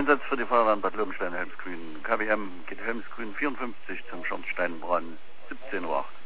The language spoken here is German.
Einsatz für die Feuerwehr Bad Lobenstein Helmsgrün. KWM geht Helmsgrün 54 zum Schornsteinbrand 17:08 Uhr.